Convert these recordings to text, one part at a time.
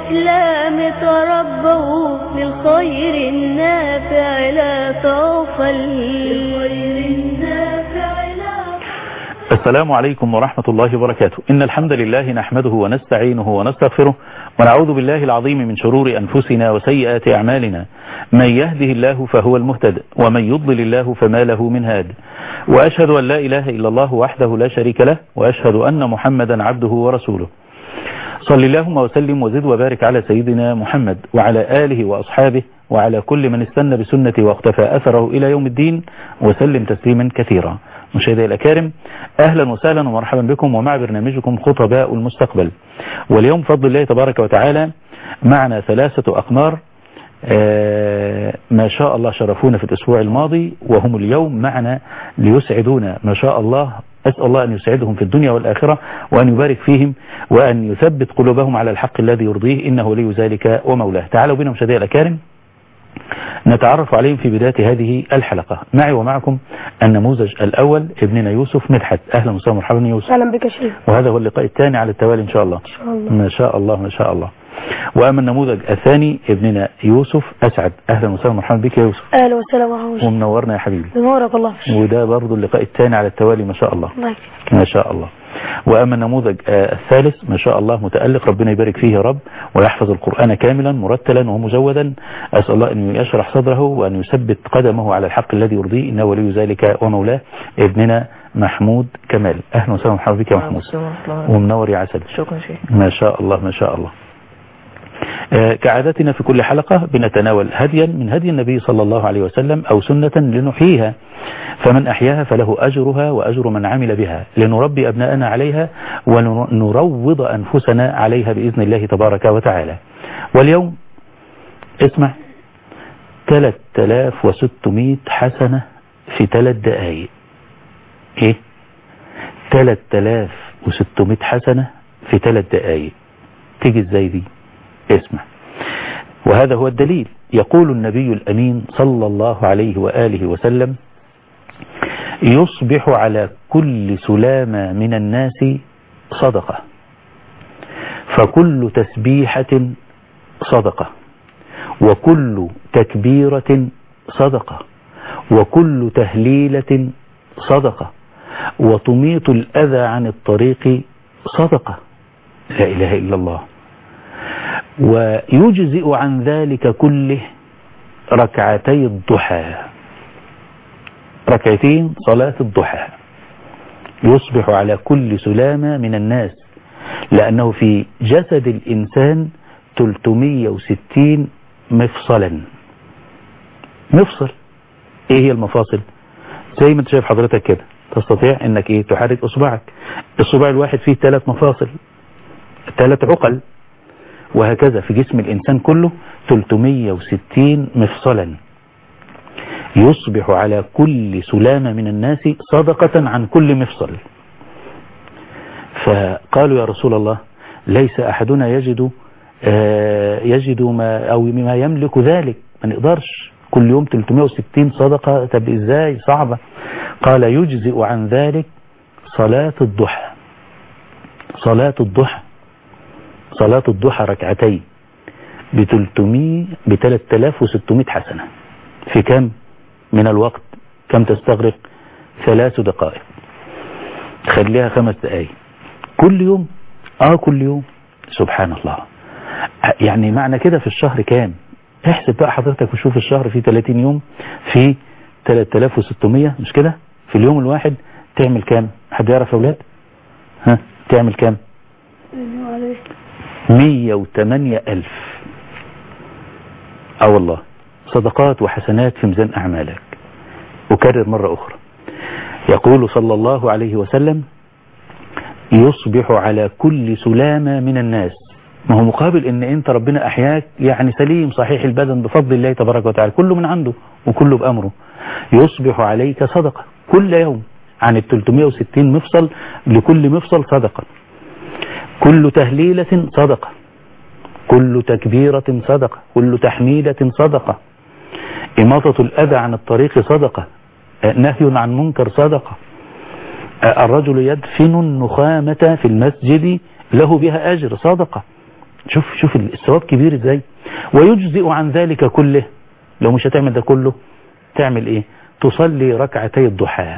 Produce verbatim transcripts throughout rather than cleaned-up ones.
الإسلام تربوا للخير النافع لا تغفل. السلام عليكم ورحمة الله وبركاته. إن الحمد لله نحمده ونستعينه ونستغفره ونعوذ بالله العظيم من شرور أنفسنا وسيئات أعمالنا. من يهده الله فهو المهتد ومن يضلل الله فما له من هاد. وأشهد أن لا إله إلا الله وحده لا شريك له وأشهد أن محمدا عبده ورسوله. صل اللهم وسلم وزد وبارك على سيدنا محمد وعلى آله وأصحابه وعلى كل من استنى بسنته واقتفى أثره إلى يوم الدين وسلم تسليما كثيرا. مشاهدي الأكارم، أهلا وسهلا ومرحبا بكم ومع برنامجكم خطباء المستقبل. واليوم بفضل الله تبارك وتعالى معنا ثلاثة أقمار آه ما شاء الله شرفونا في الأسبوع الماضي وهم اليوم معنا ليسعدونا ما شاء الله. أسأل الله أن يسعدهم في الدنيا والآخرة وأن يبارك فيهم وأن يثبت قلوبهم على الحق الذي يرضيه إنه ولي ذلك ومولاه. تعالوا بنا مشاهدي الأكارم نتعرف عليهم في بداية هذه الحلقة. معي ومعكم النموذج الأول ابننا يوسف مدحت. أهلا وسهلا ومرحبا يوسف. أهلا بك شيخ. وهذا هو اللقاء الثاني على التوالي إن شاء الله. إن شاء الله. ما شاء الله ما شاء الله. وأما النموذج الثاني ابننا يوسف أسعد. أهلا وسهلا ومرحبا بك يا يوسف. أهلا وسهلا ومرحبا. ومنورنا يا حبيبي. منورك الله. وده برضو اللقاء الثاني على التوالي ما شاء الله. الله ما شاء الله. وأما النموذج الثالث ما شاء الله متألق، ربنا يبارك فيه يا رب ويحفظ القرآن كاملا مرتلا ومجودا. أسأل الله أن يشرح صدره وأن يثبت قدمه على الحق الذي يرضيه إنه ولي ذلك ومولاه. ابننا محمود كمال. أهلا وسهلا ومرحبا بك يا محمود ومنور يا عسل. شكرا شيخ. ما شاء الله ما شاء الله. آه كعادتنا في كل حلقة بنتناول هديا من هدي النبي صلى الله عليه وسلم أو سنة لنحييها، فمن أحياها فله أجرها وأجر من عمل بها لنربي أبناءنا عليها ونروض أنفسنا عليها بإذن الله تبارك وتعالى. واليوم اسمع ثلاثة آلاف وستمائة حسنة في ثلاث دقائق. ايه ثلاثة آلاف وستمائة حسنة في ثلاث دقائق تيجي ازاي دي؟ اسمع. وهذا هو الدليل. يقول النبي الأمين صلى الله عليه وآله وسلم: يصبح على كل سلامة من الناس صدقة، فكل تسبيحة صدقة، وكل تكبيرة صدقة، وكل تهليلة صدقة، وتميط الأذى عن الطريق صدقة. لا إله إلا الله. ويجزئ عن ذلك كله ركعتي الضحى، ركعتين صلاة الضحى. يصبح على كل سلامة من الناس، لأنه في جسد الإنسان ثلاثمائة وستين مفصلا. مفصل ايه هي المفاصل؟ زي ما انت شايف حضرتك كده تستطيع انك ايه تحرك اصبعك. الصباع الواحد فيه ثلاث مفاصل، ثلاث عقل، وهكذا في جسم الإنسان كله ثلاثمائة وستين مفصلا. يصبح على كل سلامة من الناس صدقة عن كل مفصل. فقالوا يا رسول الله ليس أحدنا يجد آه يجد ما أو ما يملك ذلك، ما نقدرش كل يوم ثلاثمائة وستين صدقة، طب إزاي؟ صعبة. قال يجزئ عن ذلك صلاة الضحى. صلاة الضحى صلاة الضحى ركعتين بثلاثمائة بثلاثة آلاف وستمائة حسنة في كم من الوقت؟ كم تستغرق؟ ثلاث دقائق. خليها خمس دقائق كل يوم. اه كل يوم. سبحان الله. يعني معنى كده في الشهر كام؟ احسب بقى حضرتك وشوف الشهر فيه ثلاثين يوم، في ثلاثة آلاف وستمائة مش كده؟ في اليوم الواحد تعمل كام؟ حد يعرف يا اولاد؟ ها تعمل كام؟ مية وثمانية ألف. اه والله صدقات وحسنات في ميزان أعمالك. أكرر مرة أخرى. يقول صلى الله عليه وسلم: يصبح على كل سلامة من الناس. ما هو مقابل ان انت ربنا احياك يعني سليم صحيح البدن بفضل الله تبارك وتعالى، كله من عنده وكله بأمره. يصبح عليك صدقة كل يوم عن ال ثلاثمائة وستين مفصل، لكل مفصل صدقة. كل تهليلة صدقة، كل تكبيرة صدقة، كل تحميدة صدقة، إماطة الأذى عن الطريق صدقة، نهي عن منكر صدقة، الرجل يدفن النخامة في المسجد له بها أجر صدقة، شوف شوف الثواب كبير ازاي. ويجزئ عن ذلك كله، لو مش هتعمل ده كله تعمل ايه؟ تصلي ركعتي الضحى.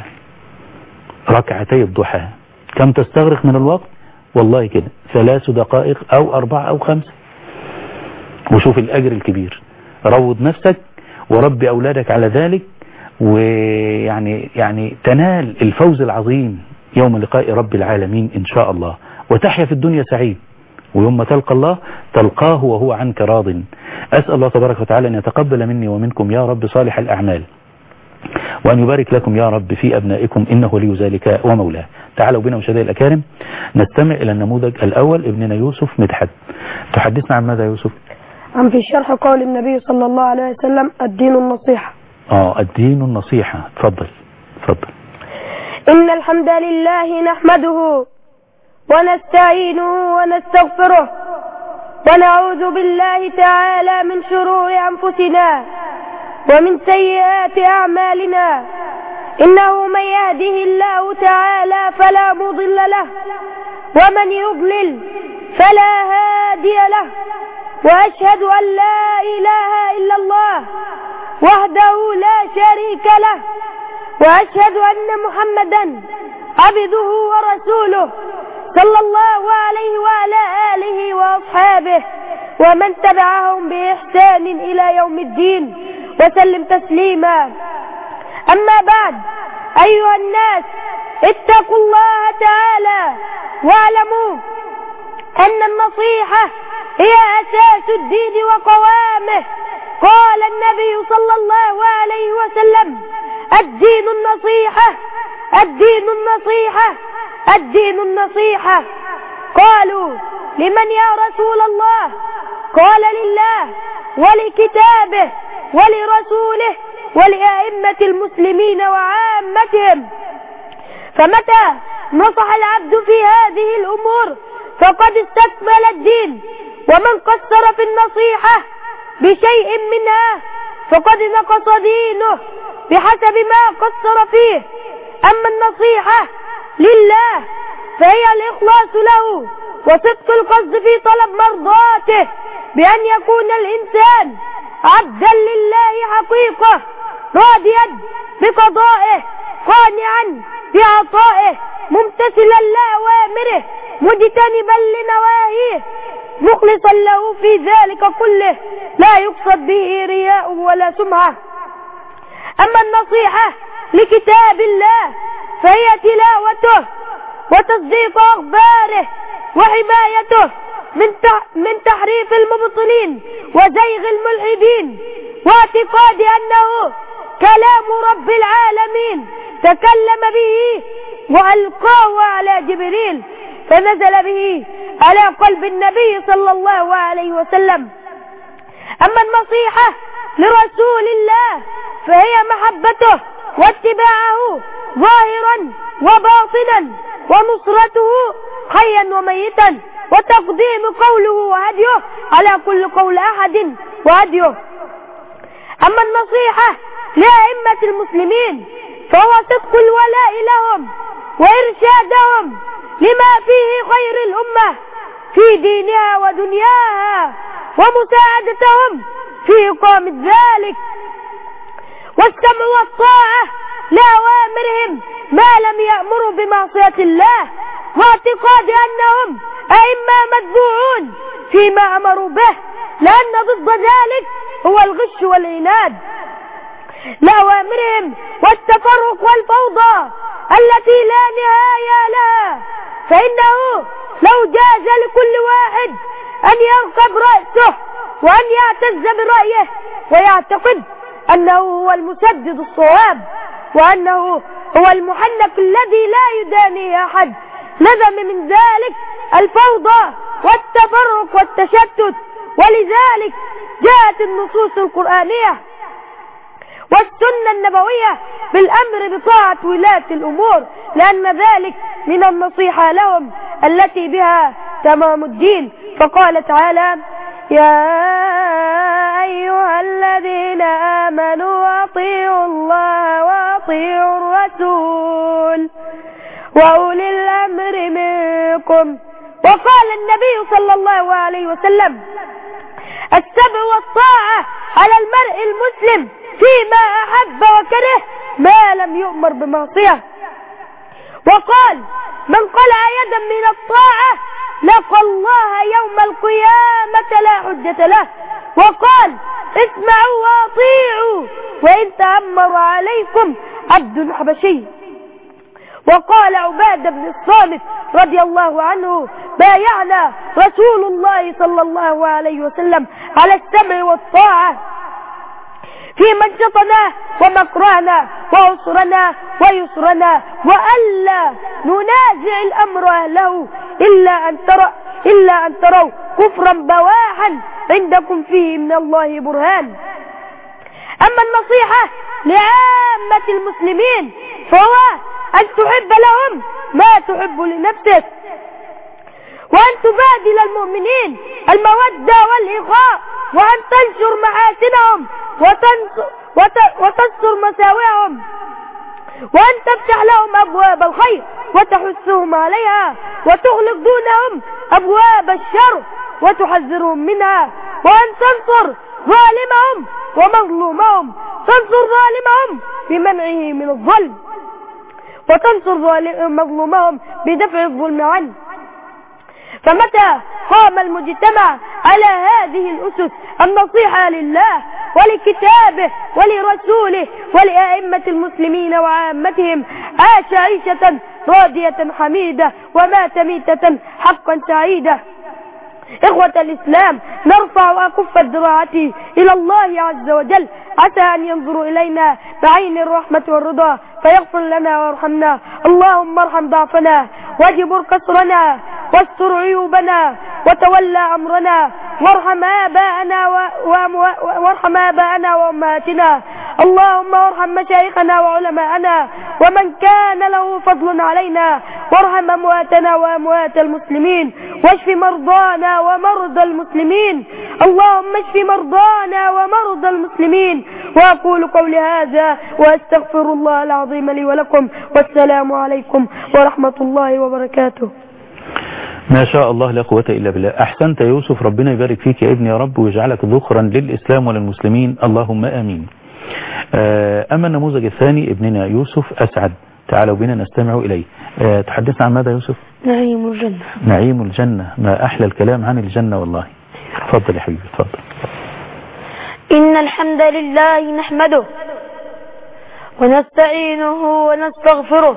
ركعتي الضحى كم تستغرق من الوقت؟ والله كده ثلاث دقائق او اربع او خمسة. وشوف الاجر الكبير. روض نفسك وربي اولادك على ذلك، ويعني يعني تنال الفوز العظيم يوم لقاء رب العالمين ان شاء الله، وتحيا في الدنيا سعيد، ويوم ما تلقى الله تلقاه وهو عنك راض. أسأل الله تبارك وتعالى أن يتقبل مني ومنكم يا رب صالح الأعمال، وأن يبارك لكم يا رب في أبنائكم، إنه ولي ذلك ومولاه. تعالوا بنا مشاهدينا الأكارم نستمع إلى النموذج الأول، ابننا يوسف مدحت. تحدثنا عن ماذا يوسف؟ عن في الشرح قول النبي صلى الله عليه وسلم الدين النصيحة. آه الدين النصيحة. تفضل تفضل. إن الحمد لله نحمده ونستعينه ونستغفره ونعوذ بالله تعالى من شرور أنفسنا ومن سيئات أعمالنا. إنه من يهده الله تعالى فلا مضل له ومن يضلل فلا هادي له. وأشهد أن لا إله إلا الله وحده لا شريك له، وأشهد أن محمدا عبده ورسوله صلى الله عليه وعلى آله وأصحابه ومن تبعهم بإحسان إلى يوم الدين وسلم تسليما. أما بعد، أيها الناس اتقوا الله تعالى واعلموا أن النصيحة هي أساس الدين وقوامه. قال النبي صلى الله عليه وسلم الدين النصيحة الدين النصيحة الدين النصيحة. قالوا لمن يا رسول الله؟ قال لله ولكتابه ولرسوله ولأئمة المسلمين وعامتهم. فمتى نصح العبد في هذه الأمور فقد استكمل الدين، ومن قصر في النصيحة بشيء منها فقد نقص دينه بحسب ما قصر فيه. أما النصيحة لله فهي الإخلاص له وصدق القصد في طلب مرضاته، بأن يكون الإنسان عبدا لله حقيقة، راضيا بقضائه، قانعا بعطائه، ممتثلا لأوامره، مجتنبا لنواهيه، مخلصا له في ذلك كله، لا يقصد به رياء ولا سمعة. أما النصيحة لكتاب الله فهي تلاوته وتصديق أخباره وحمايته من من تحريف المبطلين وزيغ الملحدين، واعتقاد أنه كلام رب العالمين تكلم به وألقاه على جبريل فنزل به على قلب النبي صلى الله عليه وسلم. أما النصيحة لرسول الله فهي محبته واتباعه ظاهرا وباطنا، ونصرته حيا وميتا، وتقديم قوله وهديه على كل قول أحد وهديه. أما النصيحة لأئمة المسلمين فهو صدق الولاء لهم وإرشادهم لما فيه خير الأمة في دينها ودنياها، ومساعدتهم في إقامة ذلك، والسمع والطاعة لأوامرهم ما لم يأمروا بمعصية الله، واعتقاد أنهم أئمة متبوعون فيما أمروا به، لأن ضد ذلك هو الغش والعناد، لأوامرهم والتفرق والفوضى التي لا نهاية لها. فإنه لو جاز لكل واحد أن يركب رأسه وأن يعتز برأيه ويعتقد أنه هو المسدد الصواب وأنه هو المحنك الذي لا يدانيه أحد، لزم من ذلك الفوضى والتفرق والتشتت. ولذلك جاءت النصوص القرآنية والسنة النبوية بالأمر بطاعة ولاة الأمور، لأن ذلك من النصيحة لهم التي بها تمام الدين. فقال تعالى: يا أيها الذين آمنوا أطيعوا الله وأطيعوا الرسول وأولي الأمر منكم وقال النبي صلى الله عليه وسلم: السمع والطاعة على المرء المسلم فيما أحب وكره ما لم يؤمر بمعصية. وقال: من قلع يدا من الطاعة لقى الله يوم القيامة لا حجة له. وقال: اسمعوا واطيعوا وإن تأمر عليكم عبد حبشي. وقال عبادة بن الصامت رضي الله عنه: بايعنا رسول الله صلى الله عليه وسلم على السمع والطاعة في منشطنا ومكرهنا وعسرنا ويسرنا، وألا ننازع الأمر أهله إلا أن ترى إلا أن تروا كفرا بواحا عندكم فيه من الله برهان. أما النصيحة لعامة المسلمين فهو أن تحب لهم ما تحب لنفسك، وأن تبادل المؤمنين المودة والإخاء، وأن تنشر محاسنهم وتستر مساوئهم، وأن تفتح لهم أبواب الخير وتحثهم عليها، وتغلق دونهم أبواب الشر وتحذرهم منها، وأن تنصر ظالمهم ومظلومهم، تنصر ظالمهم بمنعه من الظلم، وتنصر مظلومهم بدفع الظلم عنه. فمتى قام المجتمع على هذه الأسس النصيحة لله ولكتابه ولرسوله ولأئمة المسلمين وعامتهم، عاش عيشة راضية حميدة ومات ميتة حقا سعيدة. إخوة الإسلام، نرفع أكف الذراعات إلى الله عز وجل، عسى أن ينظر إلينا بعين الرحمة والرضا فيغفر لنا ويرحمنا. اللهم ارحم ضعفنا واجبر كسرنا واستر عيوبنا وتولى أمرنا، وارحم آباءنا وارحم آباءنا وأمهاتنا. اللهم وارحم مشايخنا وعلماءنا ومن كان له فضل علينا، وارحم أمواتنا وأموات المسلمين، واشف مرضانا ومرضى المسلمين. اللهم اشف مرضانا ومرضى المسلمين. وأقول قولي هذا وأستغفر الله العظيم لي ولكم، والسلام عليكم ورحمة الله وبركاته. ما شاء الله لا قوة إلا بالله. أحسنت يا يوسف، ربنا يبارك فيك يا ابني يا رب، ويجعلك ذخرا للإسلام وللمسلمين، اللهم آمين. أما النموذج الثاني ابننا يوسف أسعد، تعالوا بنا نستمع إليه. تحدثنا عن ماذا يوسف؟ نعيم الجنة. نعيم الجنة، ما أحلى الكلام عن الجنة والله. تفضل يا حبيبي تفضل. إن الحمد لله نحمده ونستعينه ونستغفره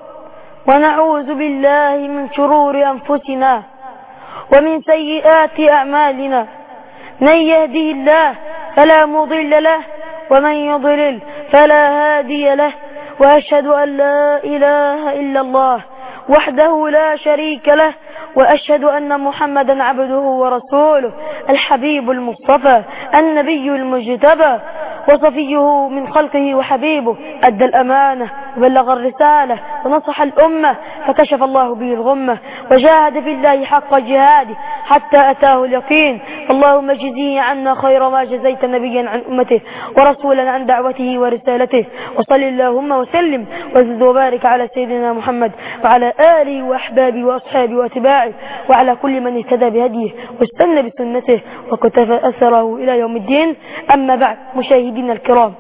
ونعوذ بالله من شرور أنفسنا ومن سيئات أعمالنا، من يهده الله فلا مضل له ومن يضلل فلا هادي له، وأشهد أن لا إله إلا الله وحده لا شريك له، وأشهد أن محمدا عبده ورسوله، الحبيب المصطفى النبي المجتبى وصفيه من خلقه وحبيبه، أدى الأمانة وبلغ الرسالة ونصح الأمة فكشف الله به الغمة، وجاهد في الله حق جهاده حتى أتاه اليقين. اللهم اجزيه عنا خير ما جزيت نبيا عن أمته ورسولا عن دعوته ورسالته، وصل اللهم وسلم وزد وبارك على سيدنا محمد وعلى آله وأحبابه وأصحابه وأتباعه وعلى كل من اهتدى بهديه واستنى بسنته وكتف أثره إلى يوم الدين. أما بعد، مشاهدينا الكرام،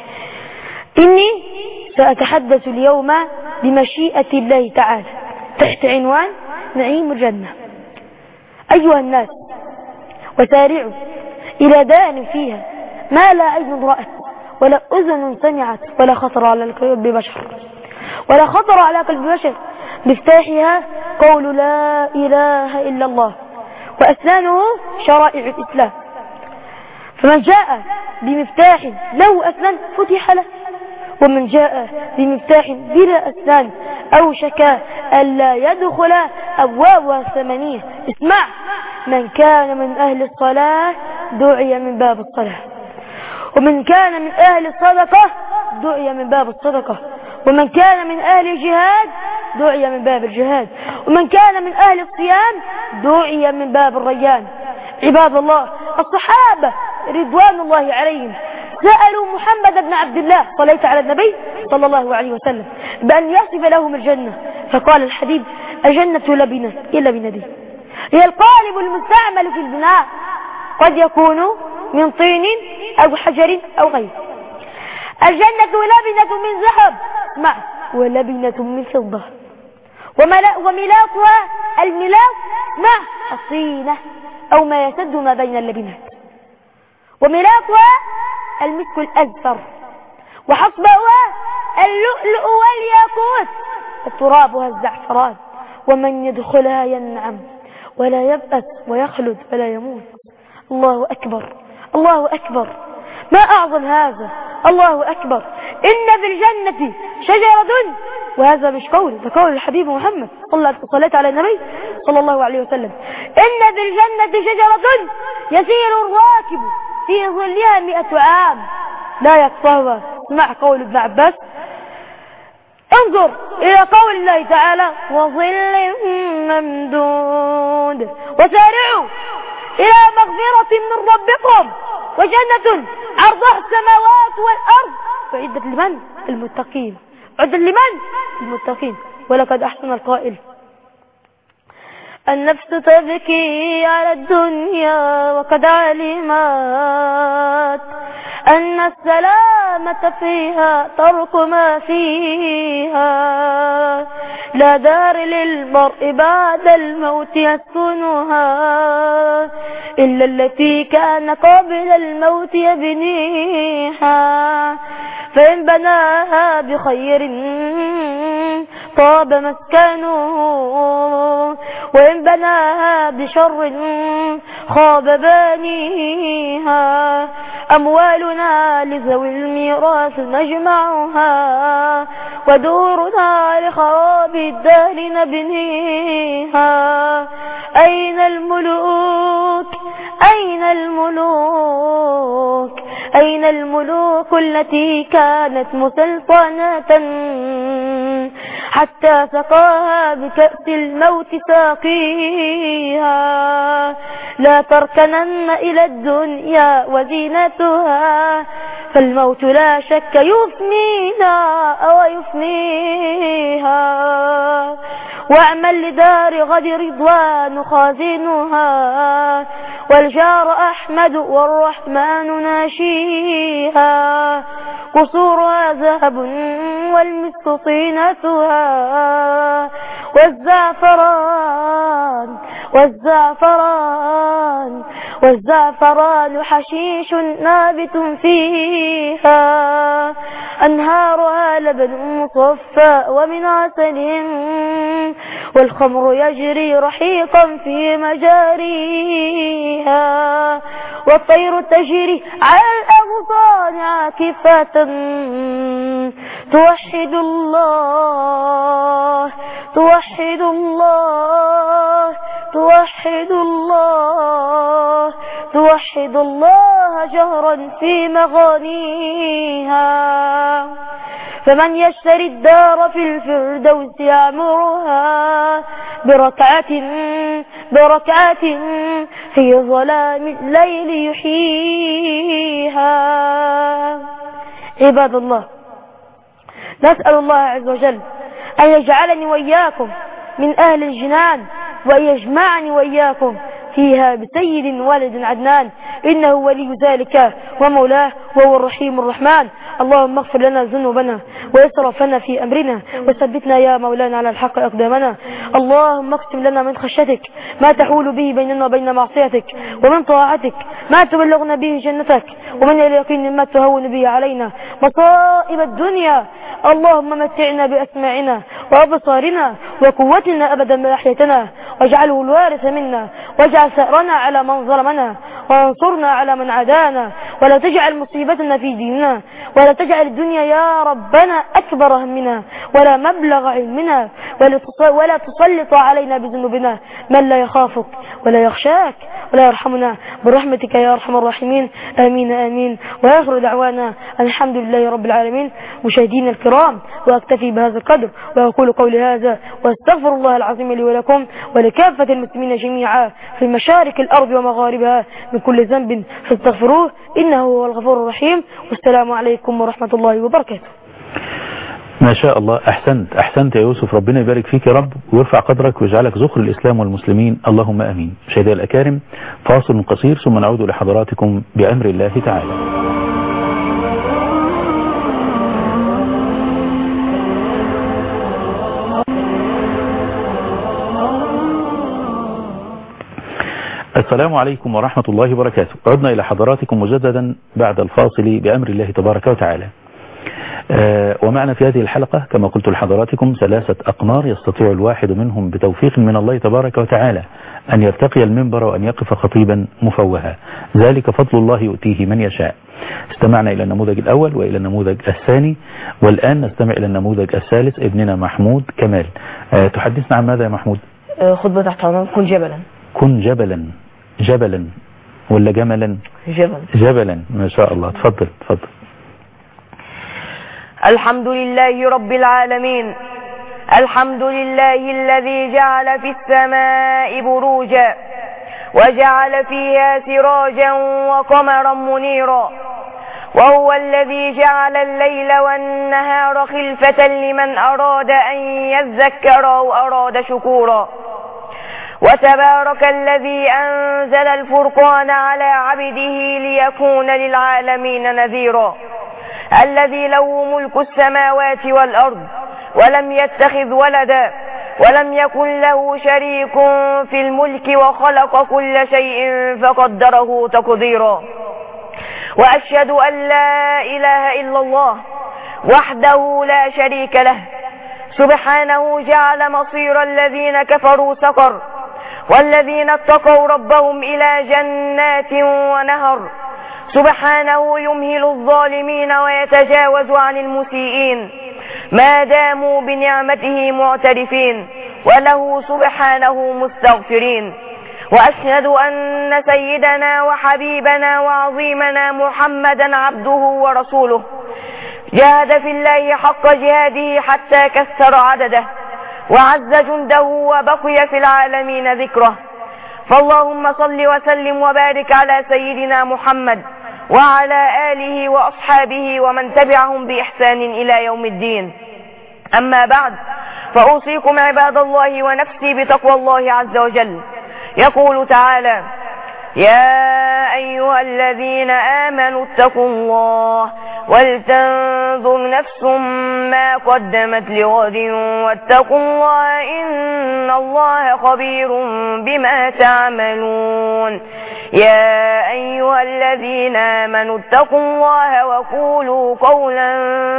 إني سأتحدث اليوم بمشيئة الله تعالى تحت عنوان نعيم الجنة. أيها الناس، وسارعوا إلى دار فيها ما لا عين رأت ولا أذن سمعت ولا خطر على قلب بشر ولا خطر على قلب بشر، مفتاحها قول لا إله إلا الله، وأسنانه شرائع الإسلام. فمن جاء بمفتاح له أسنان فتح له، ومن جاء بمفتاح بلا أسنان أوشك ألا يدخل أبوابها الثمانية. اسمع، من كان من أهل الصلاة دعي من باب الصلاة، ومن كان من أهل الصدقة دعي من باب الصدقة، ومن كان من أهل الجهاد دعي من باب الجهاد، ومن كان من أهل الصيام دعي من باب الريان. عباد الله، الصحابة رضوان الله عليهم سألوا محمد بن عبد الله صليت على النبي صلى الله عليه وسلم بأن يصف لهم الجنة، فقال الحبيب: الجنة لبنة إلا بندي. هي القالب المستعمل في البناء، قد يكون من طين أو حجر أو غيره. الجنة لبنة من ذهب، اسمع، ولبنة من فضة، وملاطها الملاط مع الطينة أو ما يسد ما بين اللبنات، وملاطها المسك الأزفر، وحصبها اللؤلؤ والياقوت، وترابها الزعفران، ومن يدخلها ينعم ولا يبأس ويخلد ولا يموت. الله أكبر، الله أكبر، ما أعظم هذا، الله أكبر. إن في الجنة شجرة، وهذا مش قول، ده قول الحبيب محمد صلى على النبي صلى الله عليه وسلم. إن في الجنة شجرة يسير الراكب في ظلها مئة عام لا يقطعها. اسمع قول ابن عباس، انظر إلى قول الله تعالى وظل ممدود، وسارعوا إلى مغفرة من ربكم وجنة عرضها السماوات والأرض وعدت لمن؟ المتقين، عدت لمن؟ المتقين. ولقد أحسن القائل النفس تبكي على الدنيا وقد علمت أن السلامة فيها ترك ما فيها، لا دار للمرء بعد الموت يسكنها إلا التي كان قبل الموت يبنيها، فإن بناها بخير طاب مسكنه، وإن بناها بشر خاب بانيها. أموالنا لذوي الميراث نجمعها، ودورنا لخراب الدهر نبنيها. أين الملوك أين الملوك أين الملوك التي كانت مسلطنة حتى سقاها بكأس الموت ساقيها؟ لا تركنن إلى الدنيا وزينتها، فالموت لا شك يفنينا أو يفنيها. واعمل لدار غد رضوان خازنها، والجار أحمد والرحمن ناشيها. قصورها ذهب والمسك طينتها، والزعفران والزعفران والزعفران حشيش نابت فيها. أنهارها لبن مصفى ومن عسل، والخمر يجري رحيقا في مجاريها. والطير تجري على الأغصان عاكفة توحد الله توحد الله توحد الله توحد الله جهرا في مغانيها. فمن يشتري الدار في الفردوس يعمرها بركعة بركعة في ظلام الليل يحييها. عباد الله، نسأل الله عز وجل أن يجعلني وإياكم من أهل الجنان، وأن يجمعني وإياكم فيها بسيد والد عدنان، إنه ولي ذلك ومولاه وهو الرحيم الرحمن. اللهم اغفر لنا ذنوبنا وإسرافنا في أمرنا، وثبتنا يا مولانا على الحق أقدامنا. اللهم اقسم لنا من خشيتك ما تحول به بيننا وبين معصيتك، ومن طاعتك ما تبلغنا به جنتك، ومن اليقين ما تهون به علينا مصائب الدنيا. اللهم متعنا بأسماعنا وأبصارنا وقوتنا أبدا ما أحيتنا، واجعله الوارث منا، واجعل ثأرنا على من ظلمنا، وانصرنا على من عادانا، ولا تجعل مصيبتنا في ديننا، ولا تجعل الدنيا يا ربنا أكبر همنا ولا مبلغ علمنا، ولا تسلط علينا بذنوبنا من لا يخافك ولا يخشاك ولا يرحمنا برحمتك يا أرحم الراحمين. آمين آمين. وآخر دعوانا الحمد لله رب العالمين. مشاهدينا الكرام، وأكتفي بهذا القدر وأقول قولي هذا، واستغفر الله العظيم لي ولكم ولكافة المسلمين جميعا في مشارق الأرض ومغاربها من كل ذنب فاستغفروه إنه هو الغفور الرحيم. والسلام عليكم ورحمة الله وبركاته. ما شاء الله. أحسنت أحسنت يا يوسف، ربنا يبارك فيك يا رب ويرفع قدرك ويجعلك ذخر الإسلام والمسلمين، اللهم أمين. مشاهدينا الأكارم، فاصل قصير ثم نعود لحضراتكم بأمر الله تعالى. السلام عليكم ورحمة الله وبركاته. عدنا إلى حضراتكم مجددا بعد الفاصل بأمر الله تبارك وتعالى. آه ومعنا في هذه الحلقة كما قلت لحضراتكم ثلاثة أقمار يستطيع الواحد منهم بتوفيق من الله تبارك وتعالى أن يرتقي المنبر وأن يقف خطيبا مفوها، ذلك فضل الله يؤتيه من يشاء. استمعنا إلى النموذج الأول وإلى النموذج الثاني، والآن نستمع إلى النموذج الثالث، ابننا محمود كمال. آه تحدثنا عن ماذا يا محمود؟ خطبة تحت عنوان كن جبلا. كن جبلا. جبلا ولا جملا؟ جبلا. جبلا، ما شاء الله. تفضل تفضل. الحمد لله رب العالمين، الحمد لله الذي جعل في السماء بروجا وجعل فيها سراجا وقمرا منيرا، وهو الذي جعل الليل والنهار خلفة لمن أراد أن يذكر أو أراد شكورا. وتبارك الذي أنزل الفرقان على عبده ليكون للعالمين نذيرا، الذي له ملك السماوات والأرض ولم يتخذ ولدا ولم يكن له شريك في الملك وخلق كل شيء فقدره تقديرا. وأشهد أن لا إله إلا الله وحده لا شريك له، سبحانه جعل مصير الذين كفروا سقر، والذين اتقوا ربهم إلى جنات ونهر. سبحانه يمهل الظالمين ويتجاوز عن المسيئين ما داموا بنعمته معترفين، وله سبحانه مستغفرين. وأشهد أن سيدنا وحبيبنا وعظيمنا محمدا عبده ورسوله، جاهد في الله حق جهاده حتى كسر عدده وعز جنده وبقي في العالمين ذكره. فاللهم صل وسلم وبارك على سيدنا محمد وعلى آله وأصحابه ومن تبعهم بإحسان إلى يوم الدين. أما بعد، فأوصيكم عباد الله ونفسي بتقوى الله عز وجل. يقول تعالى: يا أيها الذين آمنوا اتقوا الله ولتنظر نفس ما قدمت لغد واتقوا الله إن الله خبير بما تعملون. يا أيها الذين آمنوا اتقوا الله وقولوا قولا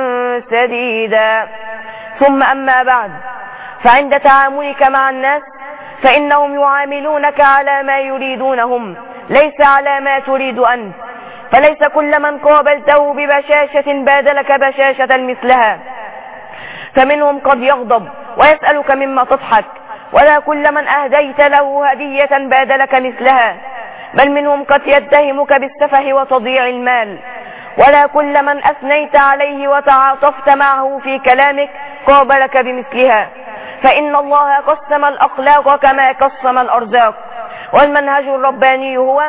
سديدا. ثم أما بعد، فعند تعاملك مع الناس فإنهم يعاملونك على ما يريدونهم ليس على ما تريد أنت، فليس كل من قابلته ببشاشة بادلك بشاشة مثلها، فمنهم قد يغضب ويسألك مما تضحك، ولا كل من أهديت له هدية بادلك مثلها، بل منهم قد يتهمك بالسفه وتضييع المال، ولا كل من أثنيت عليه وتعاطفت معه في كلامك قابلك بمثلها، فإن الله قسم الأخلاق كما قسم الأرزاق. والمنهج الرباني هو: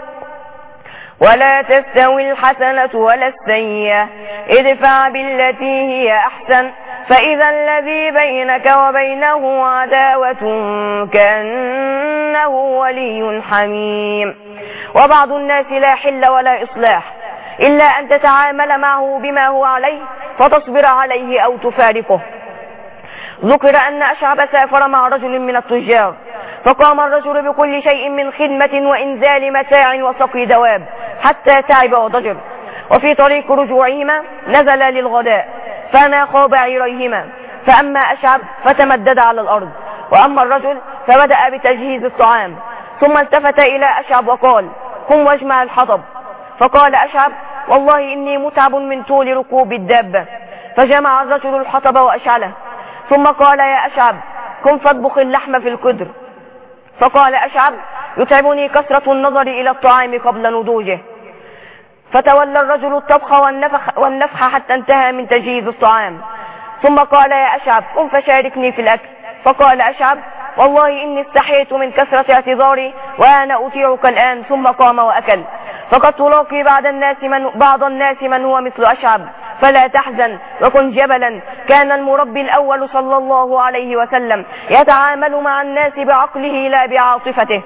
ولا تستوي الحسنة ولا السيئة ادفع بالتي هي أحسن فإذا الذي بينك وبينه عداوة كأنه ولي حميم. وبعض الناس لا حل ولا إصلاح إلا أن تتعامل معه بما هو عليه فتصبر عليه أو تفارقه. ذكر أن أشعب سافر مع رجل من التجار، فقام الرجل بكل شيء من خدمة وإنزال متاع وسقي دواب حتى تعب وضجر، وفي طريق رجوعهما نزل للغداء فناخا بعيريهما، فأما أشعب فتمدد على الأرض، وأما الرجل فبدأ بتجهيز الطعام، ثم التفت إلى أشعب وقال: قم واجمع الحطب. فقال أشعب: والله إني متعب من طول ركوب الدابة. فجمع الرجل الحطب وأشعله، ثم قال: يا أشعب قم فاطبخ اللحم في القدر. فقال أشعب: يتعبني كثرة النظر إلى الطعام قبل نضوجه. فتولى الرجل الطبخ والنفخ, والنفخ حتى انتهى من تجهيز الطعام، ثم قال: يا أشعب قم فشاركني في الأكل. فقال أشعب: والله إني استحيت من كثرة اعتذاري وأنا أطيعك الآن. ثم قام وأكل. فقد تلاقي بعض الناس من, بعض الناس من هو مثل أشعب فلا تحزن وكن جبلا. كان المربي الأول صلى الله عليه وسلم يتعامل مع الناس بعقله لا بعاطفته.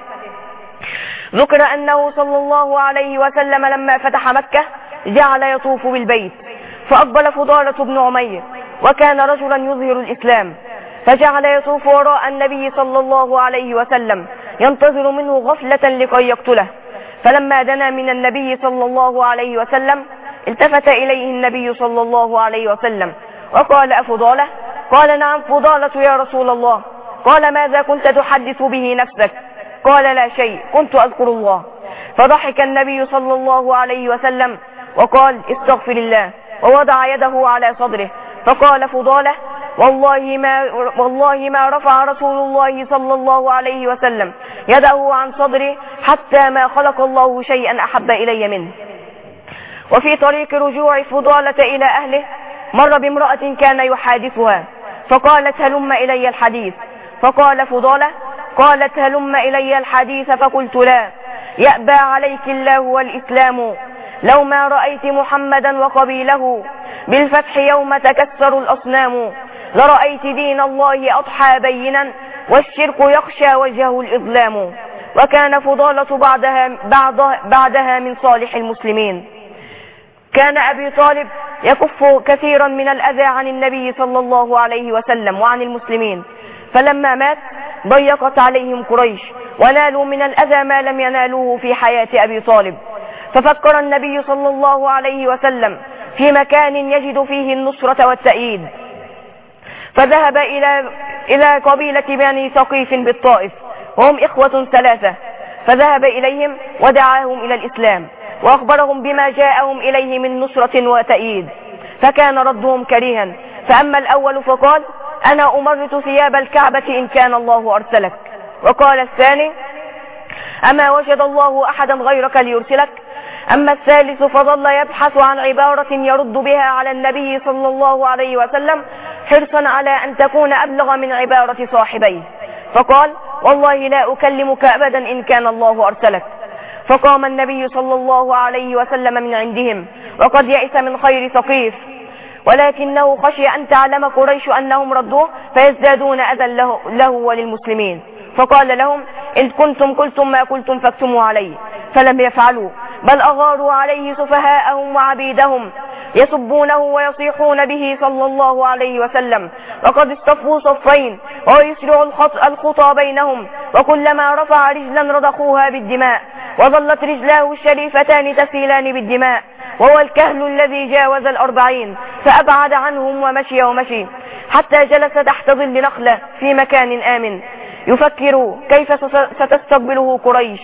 ذكر أنه صلى الله عليه وسلم لما فتح مكة جعل يطوف بالبيت، فأقبل فضالة بن عمير وكان رجلا يظهر الإسلام، فجعل يطوف وراء النبي صلى الله عليه وسلم ينتظر منه غفلة لكي يقتله. فلما دنا من النبي صلى الله عليه وسلم التفت إليه النبي صلى الله عليه وسلم وقال: أفضالة؟ قال: نعم فضالة يا رسول الله. قال: ماذا كنت تحدث به نفسك؟ قال: لا شيء، كنت أذكر الله. فضحك النبي صلى الله عليه وسلم وقال: استغفر الله، ووضع يده على صدره. فقال فضالة: والله ما, والله ما رفع رسول الله صلى الله عليه وسلم يده عن صدره حتى ما خلق الله شيئا أحب إلي منه. وفي طريق رجوع فضالة إلى أهله مر بامرأة كان يحادثها، فقالت: هلم إلي الحديث. فقال فضالة: قالت: هلم إلي الحديث. فقلت: لا، يأبى عليك الله والإسلام، لو ما رأيت محمدا وقبيله بالفتح يوم تكسر الأصنام، لرأيت دين الله أضحى بينا والشرك يخشى وجهه الإظلام. وكان فضالة بعدها, بعدها, بعدها من صالح المسلمين. كان أبي طالب يكف كثيرا من الأذى عن النبي صلى الله عليه وسلم وعن المسلمين، فلما مات ضيقت عليهم قريش ونالوا من الأذى ما لم ينالوه في حياة أبي طالب. ففكر النبي صلى الله عليه وسلم في مكان يجد فيه النصرة والتأييد، فذهب إلى إلى قبيلة بني ثقيف بالطائف وهم إخوة ثلاثة، فذهب إليهم ودعاهم إلى الإسلام وأخبرهم بما جاءهم إليه من نصرة وتأييد، فكان ردهم كريها. فأما الأول فقال: أنا أمرت ثياب الكعبة إن كان الله أرسلك. وقال الثاني: أما وجد الله أحدا غيرك ليرسلك. أما الثالث فظل يبحث عن عبارة يرد بها على النبي صلى الله عليه وسلم حرصا على أن تكون أبلغ من عبارة صاحبيه، فقال: والله لا أكلمك أبدا إن كان الله أرسلك. فقام النبي صلى الله عليه وسلم من عندهم وقد يئس من خير ثقيف، ولكنه خشي أن تعلم قريش أنهم ردوه فيزدادون أذى له, له وللمسلمين، فقال لهم: إن كنتم قلتم ما قلتم فاكتموا عليه. فلم يفعلوا، بل أغاروا عليه سفهاءهم وعبيدهم يسبونه ويصيحون به صلى الله عليه وسلم، وقد اصطفوا صفين ويسرع الخطى بينهم، وكلما رفع رجلا رضخوها بالدماء، وظلت رجلاه الشريفتان تسيلان بالدماء، وهو الكهل الذي جاوز الأربعين، فأبعد عنهم ومشي ومشي حتى جلس تحت ظل نخلة في مكان آمن يفكر كيف ستستقبله قريش،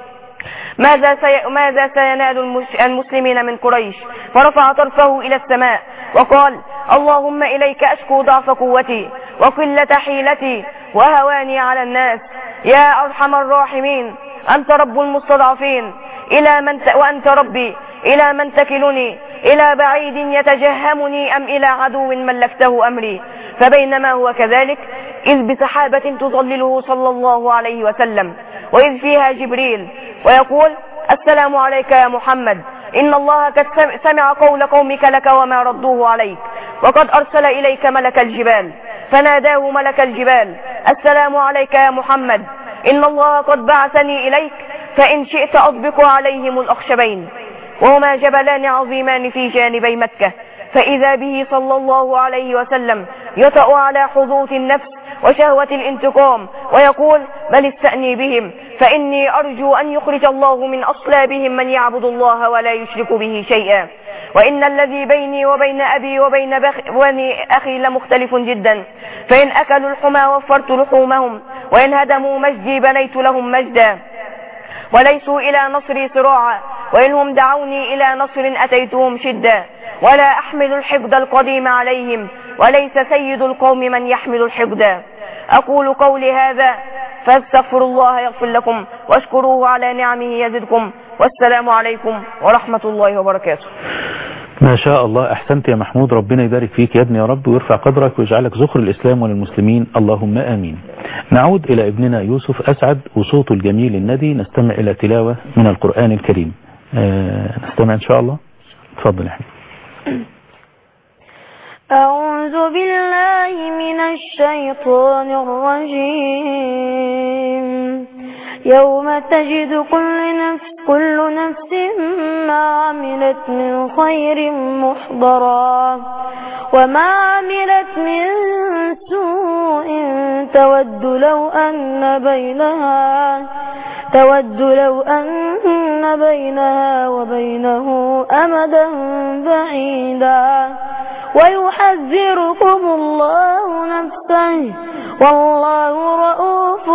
ماذا, سي... ماذا سينال المسلمين من قريش. فرفع طرفه إلى السماء وقال: اللهم إليك أشكو ضعف قوتي وقلة حيلتي وهواني على الناس، يا أرحم الراحمين، أنت رب المستضعفين، إلى من ت... وأنت ربي، إلى من تكلني؟ إلى بعيد يتجهمني أم إلى عدو ملكته أمري؟ فبينما هو كذلك إذ بسحابة تظلله صلى الله عليه وسلم، وإذ فيها جبريل ويقول: السلام عليك يا محمد، إن الله قد سمع قول قومك لك وما ردوه عليك، وقد أرسل إليك ملك الجبال. فناداه ملك الجبال: السلام عليك يا محمد، إن الله قد بعثني إليك، فإن شئت أطبق عليهم الأخشبين، وهما جبلان عظيمان في جانبي مكة. فإذا به صلى الله عليه وسلم يطأ على حظوظ النفس وشهوة الانتقام ويقول: بل استأني بهم، فإني أرجو أن يخرج الله من أصلابهم من يعبد الله ولا يشرك به شيئا، وإن الذي بيني وبين أبي وبين بني أخي لمختلف جدا، فإن أكلوا الحمى وفرت لحومهم، وإن هدموا مجدي بنيت لهم مجدا، وليسوا إلى نصري صراعا، وإنهم دعوني إلى نصر أتيتهم شدا، ولا أحمل الحقد القديم عليهم، وليس سيد القوم من يحمل الحقد. أقول قولي هذا فاستغفر الله يغفر لكم، واشكروه على نعمه يزدكم، والسلام عليكم ورحمة الله وبركاته. ما شاء الله، أحسنت يا محمود، ربنا يبارك فيك يا ابني يا رب، ويرفع قدرك ويجعلك ذخر الإسلام وللمسلمين، اللهم آمين. نعود إلى ابننا يوسف أسعد وصوته الجميل الندي، نستمع إلى تلاوة من القرآن الكريم. آه نستمع إن شاء الله. تفضل يا حبيبي. أعوذ بالله من الشيطان الرجيم. يوم تجد كل نفس كل نفس ما عملت من خير محضرا وما عملت من سوء تود لو أن بينها تود لو أن بينها وبينه أمدا بعيدا ويحذركم الله نفسه والله رؤوف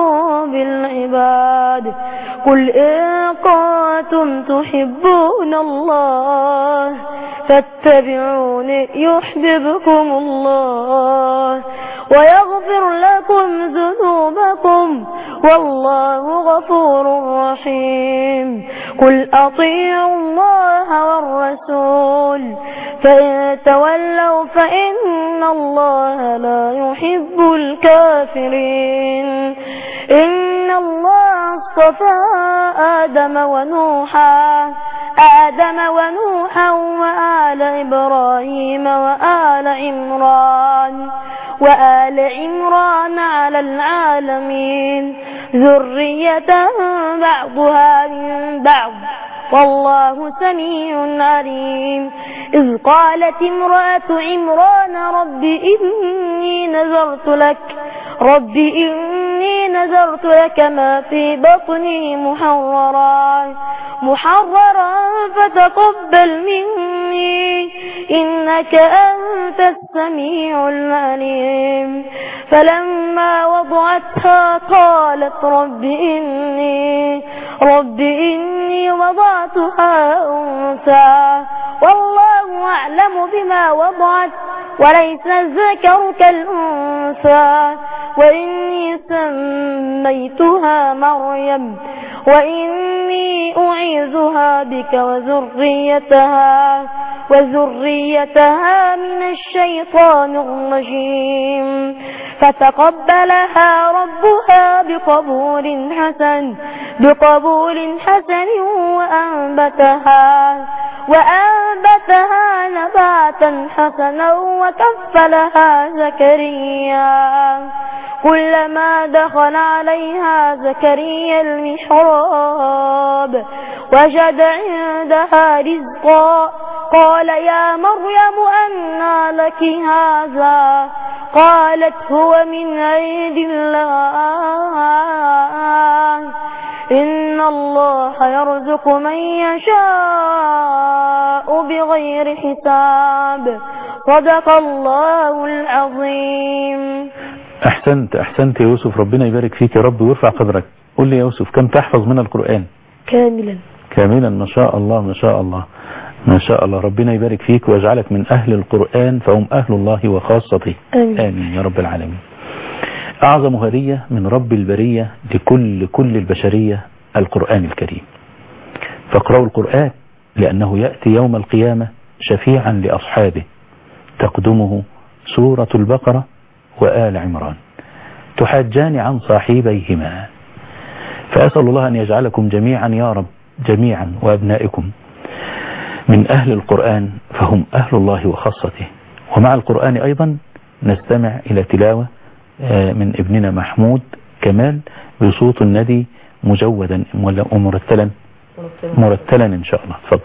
بالعباد. قل إن كنتم تحبون الله فاتبعوني يحببكم الله ويغفر لكم ذنوبكم والله غفور رحيم. قل أطيعوا الله والرسول فإن تولوا فإن الله لا يحب الكافرين. إن الله اصطفى آدم ونوحا آدم ونوحا وآل إبراهيم وآل عمران وآل عمران على العالمين ذرية بعضها من بعض والله سميع عليم. إذ قالت امرأة عمران رب إني نذرت لك رب إني نذرت لك ما في بطني محررا محررا فتقبل مني إنك أنت السميع العليم. فلما وضعتها قالت رب إني رب إني وضعتها أنثى والله أعلم بما وضعت وليس الذكر كالأنثى وإني سميتها مريم وإني أعيذها بك وذريتها وذريتها من الشيطان الرجيم. فتقبلها ربها بقبول حسن بقبول حسن وأنبتها وأنبتها نباتا حسنا وكفلها زكريا. كلما دخل عليها زكريا المحراب وجد عندها رزقا قال يا مريم أنى لك هذا قالت هو من عند الله إن الله يرزق من يشاء بغير حساب. صدق الله العظيم. أحسنت أحسنت يا يوسف، ربنا يبارك فيك يا رب ويرفع قدرك. قل لي يا يوسف كم تحفظ من القرآن؟ كاملا. كاملا ما شاء الله ما شاء الله ما شاء الله. ربنا يبارك فيك ويجعلك من أهل القرآن فهم أهل الله وخاصته. آمين. آمين يا رب العالمين. أعظم هدية من رب البرية لكل كل البشرية القرآن الكريم. فاقرأوا القرآن لأنه يأتي يوم القيامة شفيعا لأصحابه تقدمه سورة البقرة وآل عمران تحاجان عن صاحبيهما. فأسأل الله أن يجعلكم جميعا يا رب جميعا وأبنائكم من أهل القرآن فهم أهل الله وخاصته. ومع القرآن أيضا نستمع إلى تلاوة من ابننا محمود كمال بصوت الندي مجودا ومرتلا مرتلا إن شاء الله. تفضل.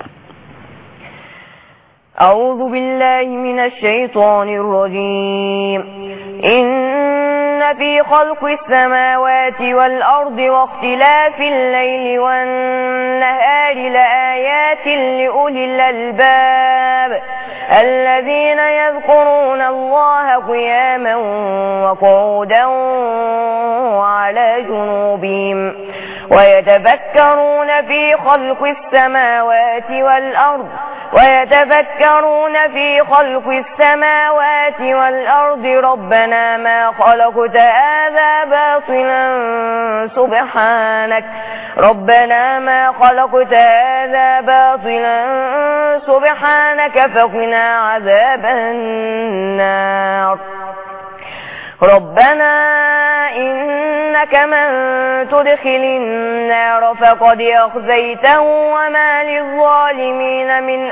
أعوذ بالله من الشيطان الرجيم. إن في خلق السماوات والأرض واختلاف الليل والنهار لآيات لأولي الألباب الذين يذكرون الله قياما وقعودا وعلى جنوبهم ويتفكرون في خلق السماوات والأرض ويتفكرون في خلق السماوات والأرض ربنا ما خلقت هذا باطلا سبحانك ربنا ما خلقت هذا باطلا سبحانك فقنا عذاب النار. ربنا إنك من تدخل النار فقد أخزيته وما للظالمين من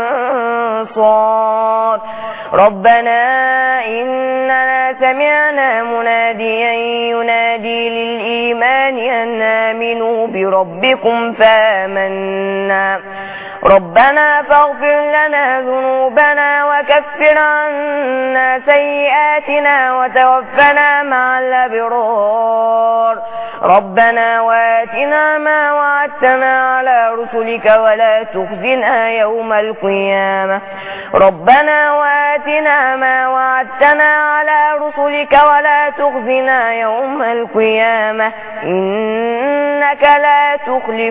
أنصار ربنا إننا سمعنا مناديا ينادي للإيمان أن آمنوا بربكم فآمنا ربنا فاغفر لنا ذنوبنا وكفر عنا سيئاتنا وتوفنا مع الأبرار ربنا وآتنا ما وعدتنا على رسلك ولا تخزنا يوم القيامة ربنا وآتنا ما وعدتنا على رسلك ولا تخزنا يوم القيامة إنك لا تخلف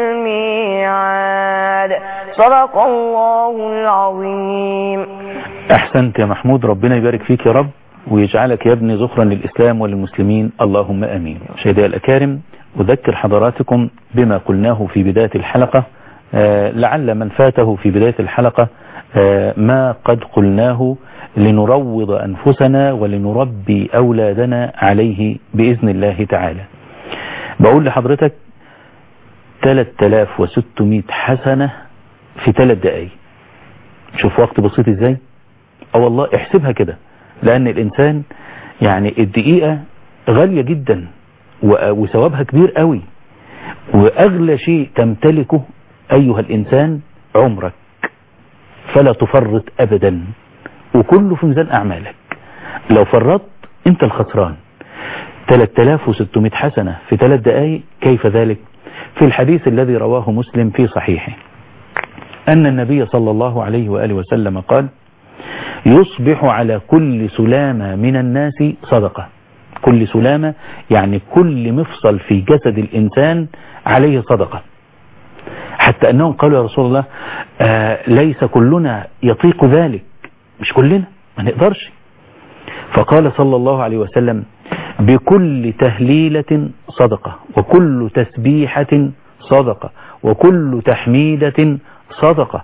الميعاد صدق الله العظيم. أحسنت يا محمود، ربنا يبارك فيك يا رب ويجعلك يا ابني ذخرا للإسلام وللمسلمين، اللهم أمين. مشاهدي الأكارم، أذكر حضراتكم بما قلناه في بداية الحلقة، آه لعل من فاته في بداية الحلقة آه ما قد قلناه لنروض أنفسنا ولنربي أولادنا عليه بإذن الله تعالى. بقول لحضرتك ثلاثة آلاف وستمائة حسنة في ثلاث دقايق. شوف وقت بسيط ازاي؟ اه والله احسبها كده، لأن الإنسان يعني الدقيقة غالية جدا وثوابها كبير قوي، وأغلى شيء تمتلكه أيها الإنسان عمرك، فلا تفرط أبدا، وكله في ميزان أعمالك. لو فرطت أنت الخسران. ثلاثة آلاف وستمائة حسنة في ثلاث دقائق، كيف ذلك؟ في الحديث الذي رواه مسلم في صحيحه أن النبي صلى الله عليه وآله وسلم قال: يصبح على كل سلامة من الناس صدقة. كل سلامة يعني كل مفصل في جسد الإنسان عليه صدقة، حتى أنهم قالوا يا رسول الله آه ليس كلنا يطيق ذلك، مش كلنا ما نقدرش. فقال صلى الله عليه وسلم: بكل تهليلة صدقة، وكل تسبيحة صدقة، وكل تحميدة صدقة،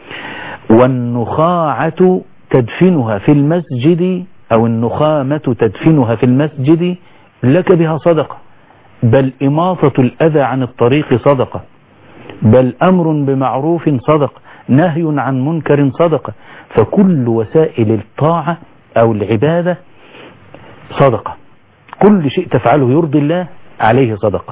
والنخاعة تدفنها في المسجد أو النخامة تدفنها في المسجد لك بها صدقة، بل إماطة الأذى عن الطريق صدقة، بل أمر بمعروف صدقة، نهي عن منكر صدقة. فكل وسائل الطاعة أو العبادة صدقة، كل شيء تفعله يرضي الله عليه صدقة.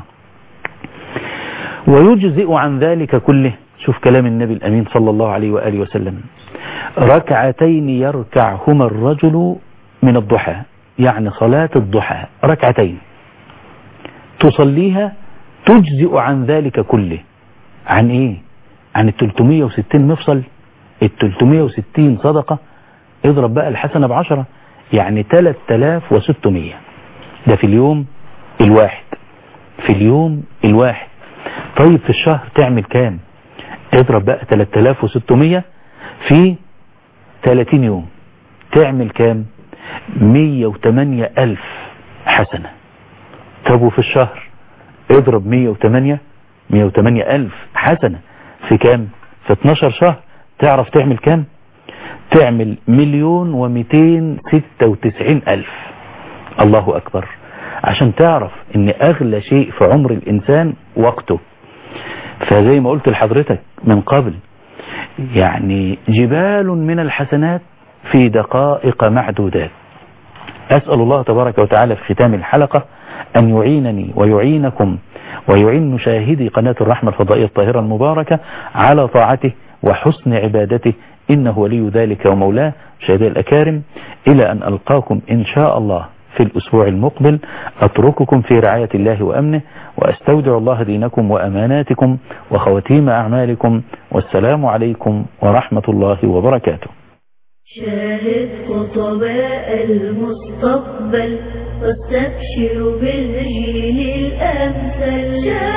ويجزئ عن ذلك كله، شوف كلام النبي الأمين صلى الله عليه وآله وسلم: ركعتين يركعهما الرجل من الضحى، يعني صلاة الضحى ركعتين تصليها تجزئ عن ذلك كله. عن ايه؟ عن الثلاثمائة وستين مفصل، الثلاثمائة وستين صدقة، اضرب بقى الحسنة بعشرة، يعني ثلاثة آلاف وستمائة. ده في اليوم الواحد، في اليوم الواحد. طيب في الشهر تعمل كام؟ اضرب بقى ثلاثة آلاف وستمائة في ثلاثين يوم، تعمل كام؟ مئة وثمانية ألف حسنة. طب وفي الشهر اضرب مئة وثمانية مئة وثمانية ألف حسنة في كام؟ في اثناشر شهر، تعرف تعمل كام؟ تعمل مليون ومئتين ستة وتسعين ألف. الله أكبر. عشان تعرف ان اغلى شيء في عمر الانسان وقته. فزي ما قلت لحضرتك من قبل، يعني جبال من الحسنات في دقائق معدودات. أسأل الله تبارك وتعالى في ختام الحلقة أن يعينني ويعينكم ويعين مشاهدي قناة الرحمة الفضائية الطاهرة المباركة على طاعته وحسن عبادته، إنه ولي ذلك ومولاه. مشاهدي الأكارم، إلى أن ألقاكم إن شاء الله في الأسبوع المقبل، أترككم في رعاية الله وأمنه، وأستودع الله دينكم وأماناتكم وخواتيم أعمالكم، والسلام عليكم ورحمة الله وبركاته. شاهد خطباء المستقبل واستبشر بالجيل الأمثل.